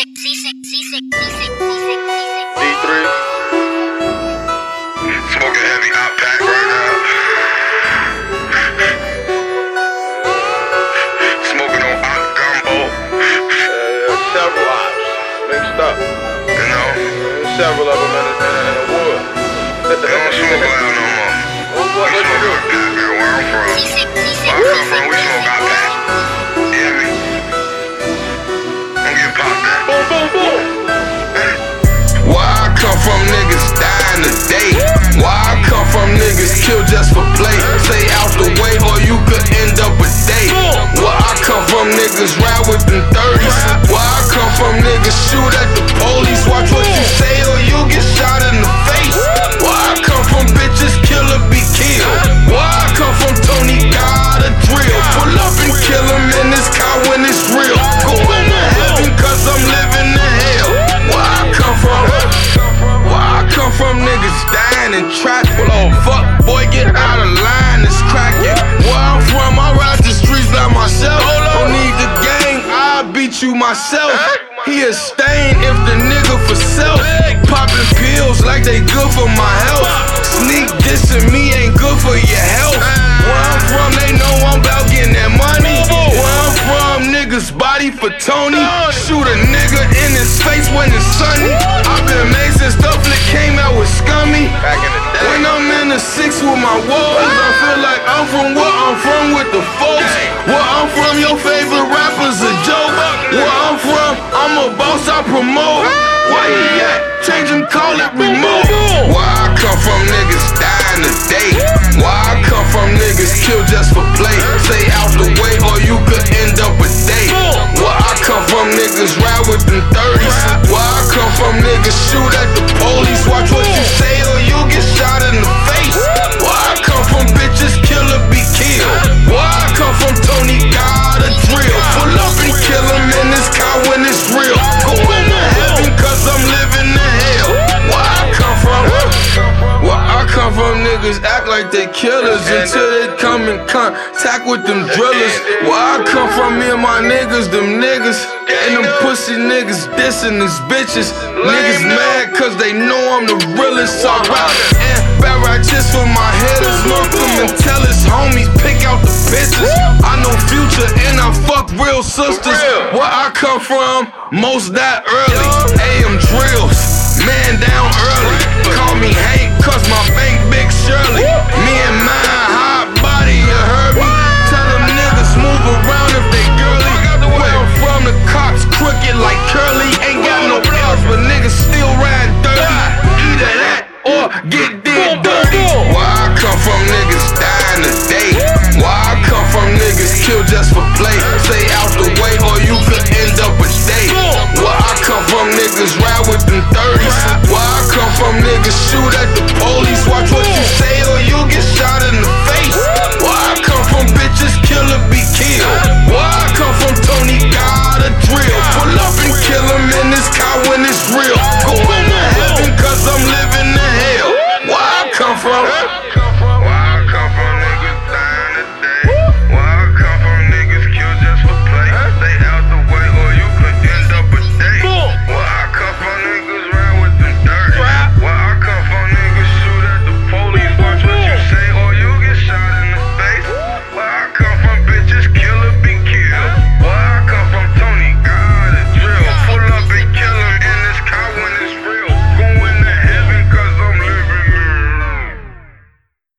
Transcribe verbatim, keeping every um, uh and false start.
three. Smoking heavy hot pack right now. Smoking on hot gumbo. Uh, several ops mixed up. You know? Several of them in the, in the wood. They don't smoke loud no more. What, what, We what smoke you hot pack here where I'm from. Where I come from, we smoke hot pack. You hear me? I'm getting popped that. Boom, boom, boom. Where I come from, niggas dying today. Where I come from, niggas kill just for play. Stay out the way or you could end up a day. Where I come from, niggas ride with them thirties. Where I come from, niggas shoot at the police. Watch what you say or you get shot in the face. Where I come from, bitches kill or be killed. Where I come from, Tony got a drill. Pull up and kill him in this car when it's real. Going to heaven cause I'm living in hell. Where I come from, where I come from, niggas dying in traffic. Fuck boy, get out of line, it's cracking. Where I'm from, I ride the streets by myself. Don't need the gang, I'll beat you myself. He a stain if the nigga for self. Popping pills like they good for my health. Sneak dissing me ain't good for your health. Where I'm from, they know I'm about getting that money. Where I'm from, niggas body for Tony. Shoot a nigga in his face when it's sunny. I've been made since stuff that came out with Scummy. Back in the day. When I'm in the six with my woes, I feel like I'm from where I'm from with the folks. Where I'm from, your favorite rapper's a joke. Where I'm from, I'm a boss, I promote. Where he at? Change and call it remote. Where I come from, niggas dying today. Where I come from, niggas kill just for play. Stay out the way or you could end up a day. Where I come from, niggas ride with them thirties. Where I come from, niggas shoot at the police. Watch what you say or you get shot in the face. Where I come from, bitches kill or be killed. Where I come from, Tony got a drill. Pull up and kill him in this car when it's real. Going to heaven cause I'm living in hell. Where I come from, where I come from, niggas act like they killers until they come in contact with them drillers. Where I come from, me and my niggas, them niggas. And them pussy niggas dissing these bitches. Niggas mad cause they know I'm the realest. So I ride and bad righteous for my hitters. Malcolm and tell his homies, pick out the bitches. I know Future and I fuck real sisters. Where I come from, most die early. A M drills, man down early. Call me Hank cause my bank big Shirley. Me and mine, hot body, you heard me? Tell them niggas move around if they girly. Where I'm from, the cops crooked like Curly. Ain't got no else, but niggas still ride dirty. Either that or get dead dirty. Where I come from, niggas dying today. Where I come from, niggas kill just for play. Stay out the